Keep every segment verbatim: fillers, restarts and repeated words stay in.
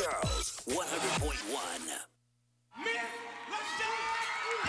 Girls one hundred point one. Men, let's do it!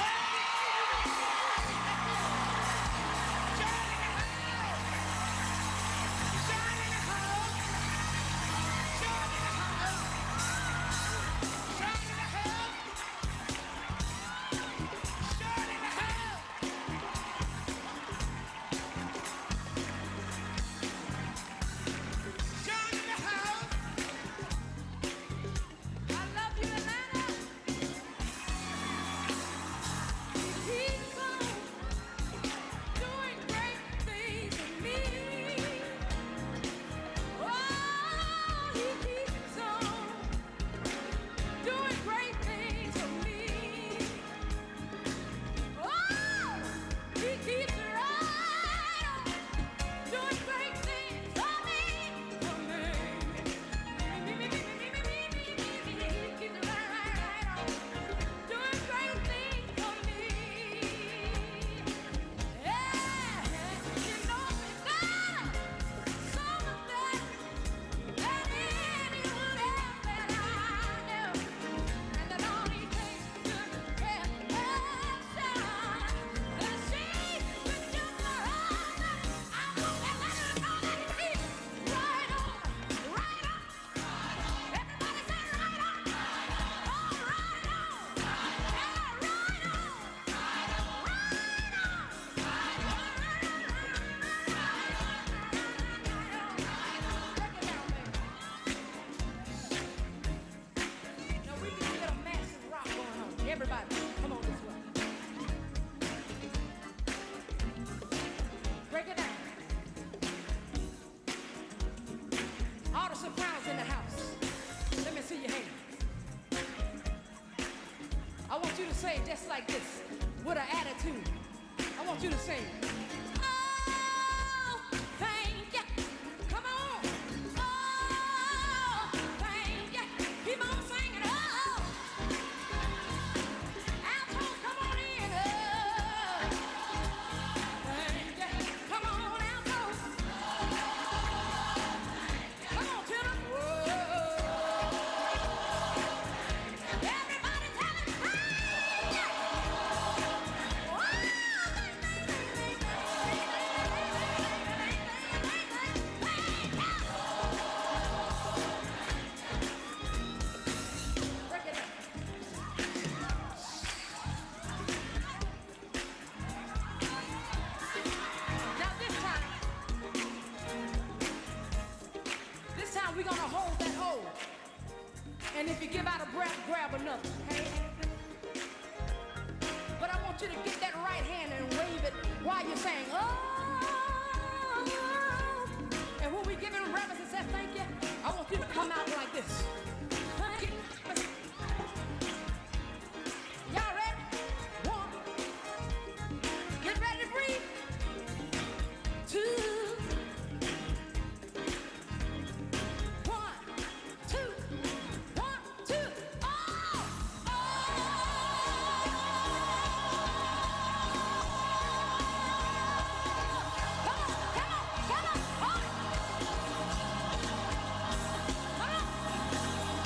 Everybody, come on this way. Break it down. All the sopranos in the house. Let me see your hands. I want you to say just like this, with an attitude. I want you to sing. Oh, thank you. Come on. Oh, thank you. Keep on singing. Oh. We're gonna hold that hold. And if you give out a breath, grab another, okay? But I want you to get that right hand and wave it while you're saying, oh. And when we give him reverence and say thank you, I want you to come out like this. Y'all ready? One. Get ready to breathe. Two. Come on.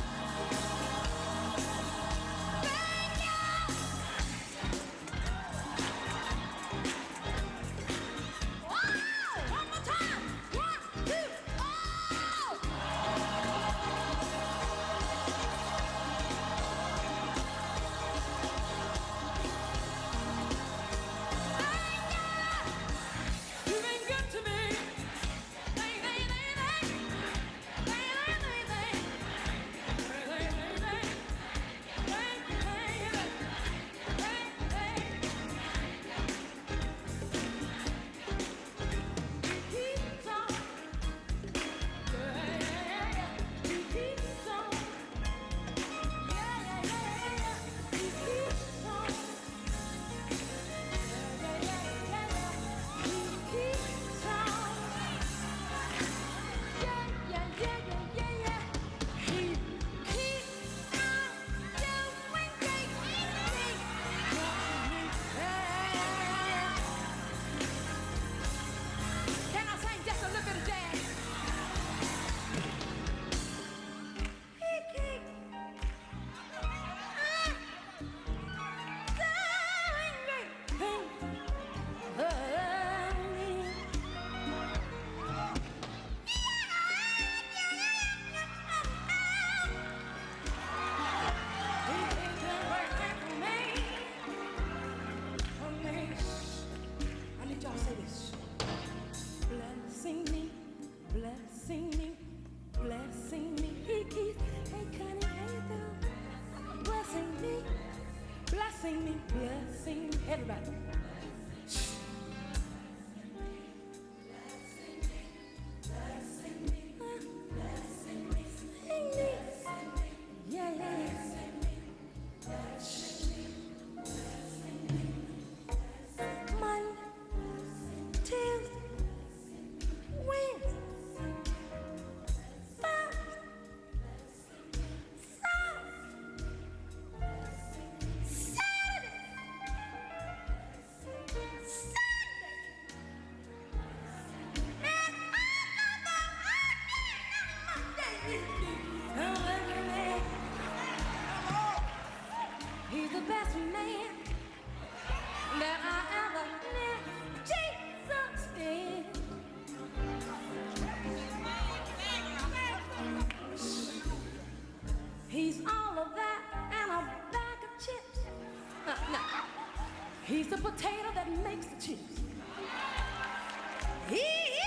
potato that makes the chips. He, he,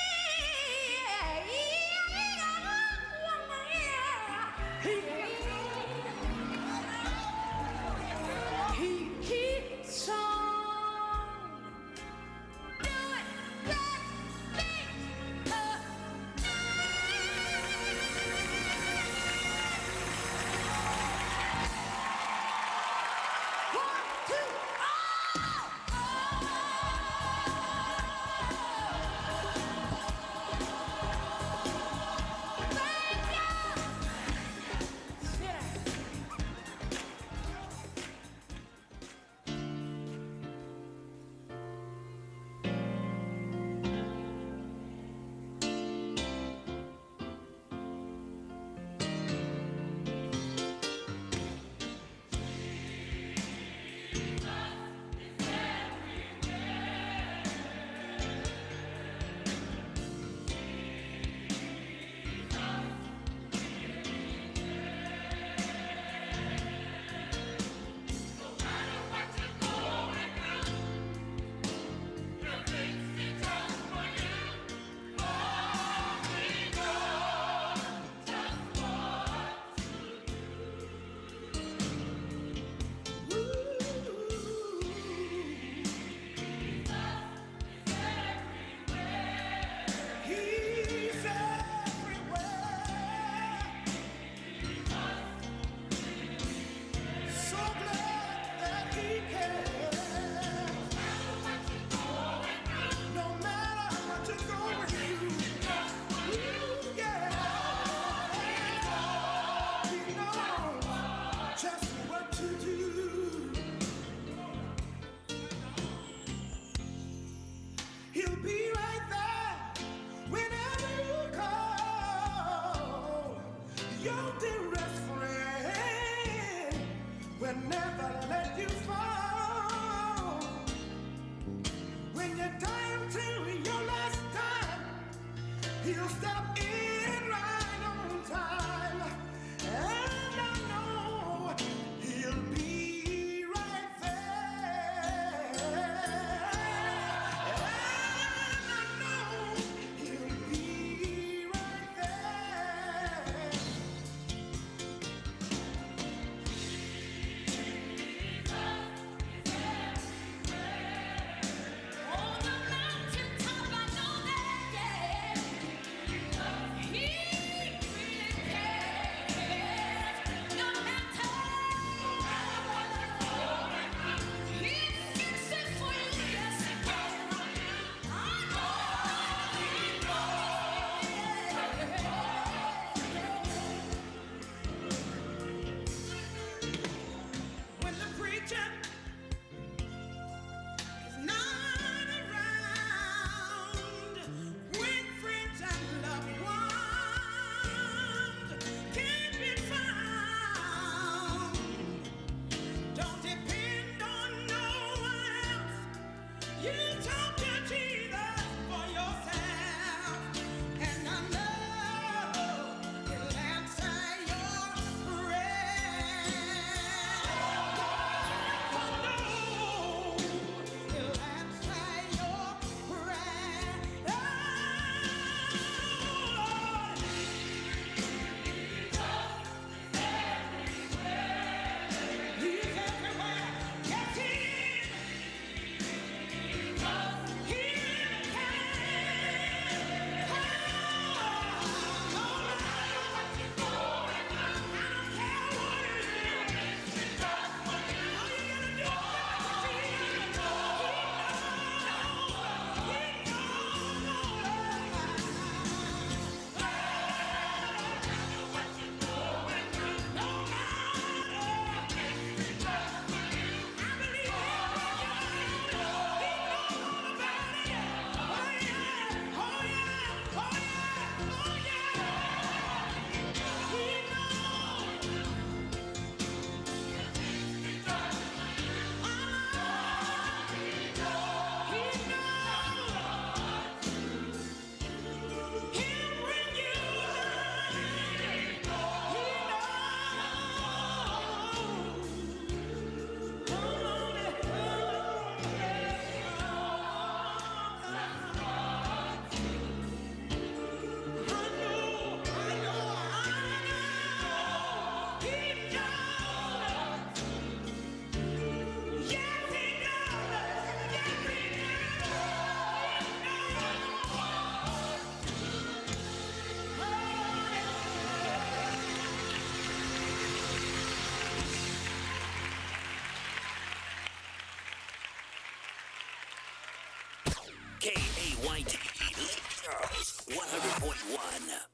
he keeps on doing that thing. Uh, one, two, oh! Thank you! Sit down. He's everywhere. So glad that he cares. No matter what you're going through, you yeah. He knows just what to do. He'll be right there whenever you call. Your dearest friend will never let you fall. When you're down to your last time, he'll step in right on time. And I know he'll be right there. And I know he'll be right there. On the mountaintop, I know that, yeah. He really cares. No matter he fixes for you, yes he can. I know he knows. When the preacher is not around, when friends and loved ones can't be found, don't depend on no one else. You talk to Jesus for yourself, and I know he'll answer your prayer. I know he'll answer your prayer. Oh, he's everywhere. Yes, he is. House one hundred point one.